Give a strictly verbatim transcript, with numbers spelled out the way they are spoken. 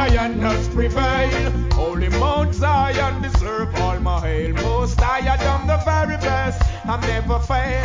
lioness prevail. Holy Mount Zion deserve all my hail. Most I done the very best, I never fail.